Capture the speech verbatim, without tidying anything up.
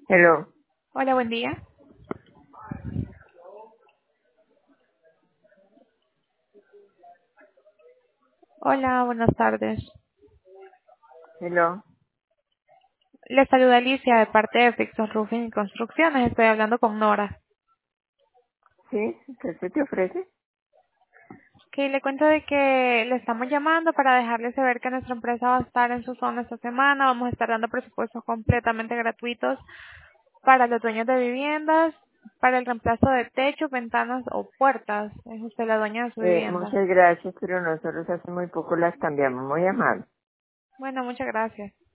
Hello, Hola, buen día. Hola, buenas tardes. hello. Les saluda Alicia de parte de Fixon Roofing y Construcciones. Estoy hablando con Nora. ¿Sí? ¿Qué se te ofrece? Que le cuento de que le estamos llamando para dejarle saber que nuestra empresa va a estar en su zona esta semana. Vamos a estar dando presupuestos completamente gratuitos para los dueños de viviendas, para el reemplazo de techos, ventanas o puertas. Es usted la dueña de su Eh, vivienda. muchas gracias, pero nosotros hace muy poco las cambiamos. Muy amable. Bueno, muchas gracias.